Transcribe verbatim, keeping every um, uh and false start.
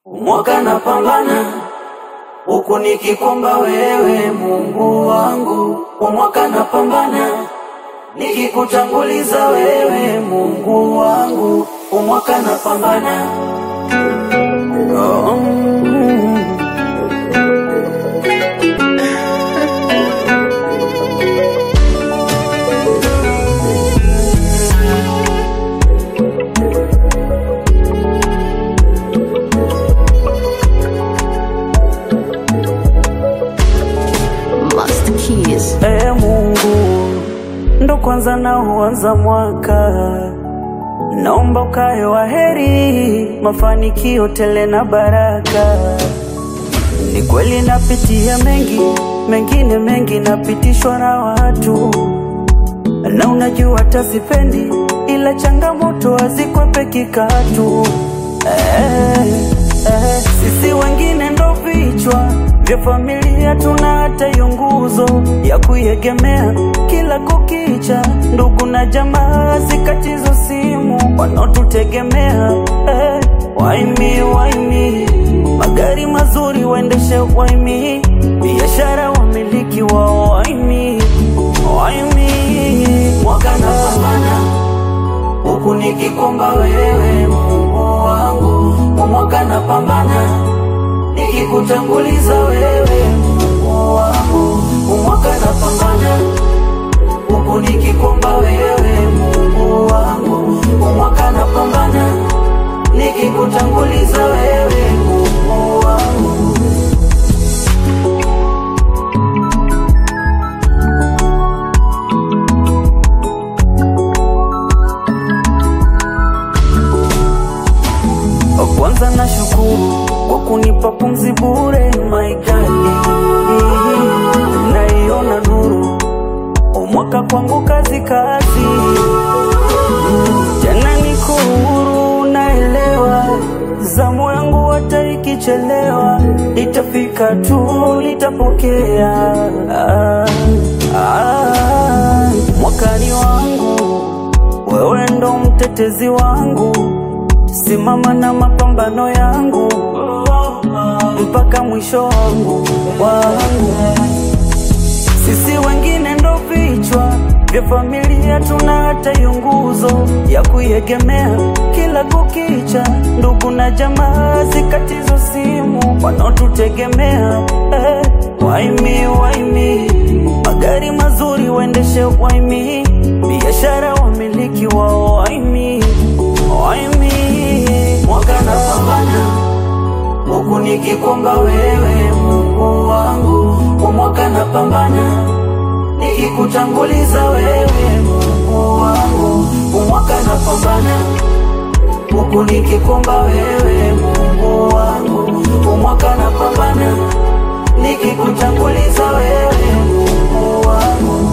Mwaka napambana huku nikikomba wewe Mungu wangu. Mwaka napambana nikikutanguliza wewe Mungu wangu. Mwaka napambana oh. Ee Mungu, ndo kwanza na huanza mwaka, naomba ukae wa heri, mafanikio tele na baraka. Ni kweli napitia mengi, mengine mengi napitishwa na watu, na unajua hata sipendi, ila changamoto hazikwepe katu. Eh, eh, sisi wengine ndo vichwa vya familia, tuna hata yunguzo ya kuiegemea kila kukicha. Ndugu na jamaa zikatizo simu wanaotutegemea. eh, Why me, why me? Magari mazuri waendeshe why me? Biashara wamiliki wao why me, why me? Mwaka napambana huku nikikomba wewe Mungu wangu. Mwaka napambana nikikutanguliza wewe Mungu wangu. Mwaka napambana huku nikikomba wewe Mungu wangu. Mwaka napambana nikikutanguliza wewe Mungu wangu. Kwanza nashukuru kwa kunipa pumzi bure my God, naiona nuru mwaka kwangu kazi kazi. Tena niko huru, naelewa zamu yangu hata ikichelewa itafika tu, nitapokea. ah, ah, Mwakani wangu wewe ndo mtetezi wangu, simama na mapambano yangu mpaka mwisho wangu wangu. Sisi wengine ndo vichwa vya familia, tuna hata yunguzo ya kuiegemea kila kukicha. Ndugu na jamaa zikatizo simu wanaotutegemea. eh, Why me, why me? Magari mazuri waendeshe why me? Biashara wamiliki wao why me, why me? Mwaka napambana huku nikikomba wewe Mungu wangu. Mwaka napambana nikikutanguliza wewe Mungu wangu. Mwaka napambana huku nikikomba wewe Mungu wangu. Mwaka napambana nikikutanguliza wewe Mungu wangu.